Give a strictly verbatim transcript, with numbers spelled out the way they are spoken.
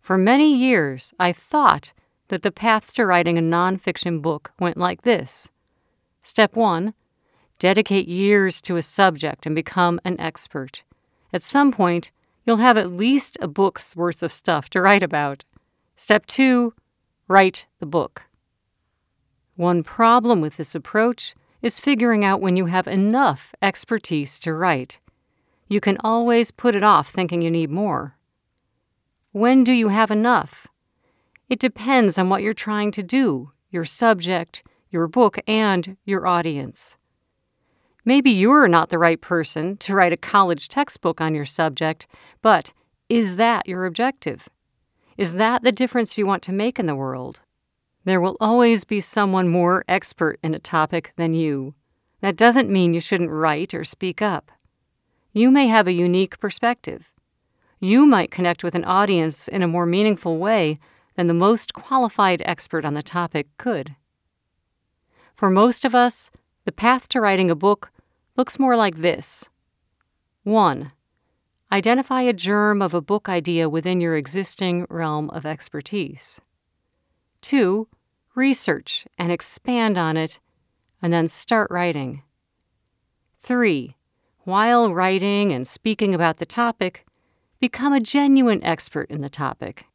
For many years, I thought that the path to writing a nonfiction book went like this. Step one, dedicate years to a subject and become an expert. At some point, you'll have at least a book's worth of stuff to write about. Step two, write the book. One problem with this approach is figuring out when you have enough expertise to write. You can always put it off thinking you need more. When do you have enough? It depends on what you're trying to do, your subject, your book, and your audience. Maybe you're not the right person to write a college textbook on your subject, but is that your objective? Is that the difference you want to make in the world? There will always be someone more expert in a topic than you. That doesn't mean you shouldn't write or speak up. You may have a unique perspective. You might connect with an audience in a more meaningful way than the most qualified expert on the topic could. For most of us, the path to writing a book looks more like this. One, identify a germ of a book idea within your existing realm of expertise. Two, research and expand on it, and then start writing. Three, while writing and speaking about the topic, become a genuine expert in the topic.